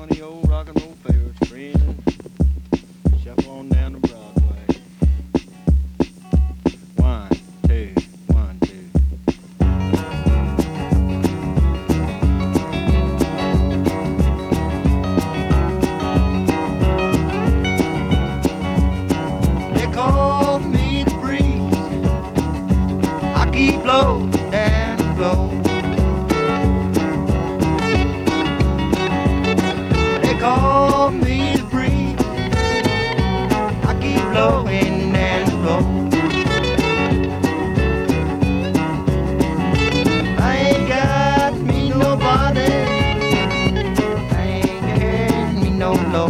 one of your old rock and roll favorites, friend. Shuffle on down to Broadway. One, two, one, two. They call me the breeze. I keep blowing and blowing. They call me the breeze. I keep blowing and blowing. I ain't got me nobody. I ain't getting me no love.